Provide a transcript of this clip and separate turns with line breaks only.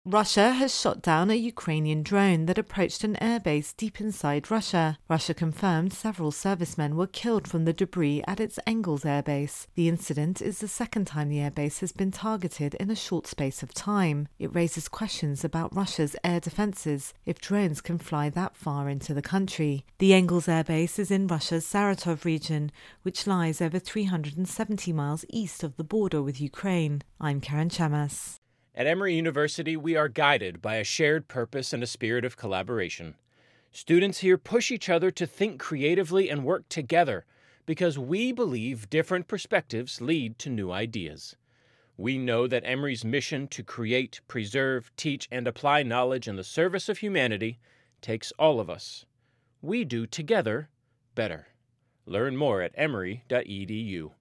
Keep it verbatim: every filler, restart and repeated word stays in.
Russia has shot down a Ukrainian drone that approached an airbase deep inside Russia. Russia confirmed several servicemen were killed from the debris at its Engels airbase. The incident is the second time the airbase has been targeted in a short space of time. It raises questions about Russia's air defences if drones can fly that far into the country. The Engels airbase is in Russia's Saratov region, which lies over three hundred seventy miles east of the border with Ukraine. I'm Karen Chamas.
At Emory University, we are guided by a shared purpose and a spirit of collaboration. Students here push each other to think creatively and work together because we believe different perspectives lead to new ideas. We know that Emory's mission to create, preserve, teach, and apply knowledge in the service of humanity takes all of us. We do together better. Learn more at emory dot e d u.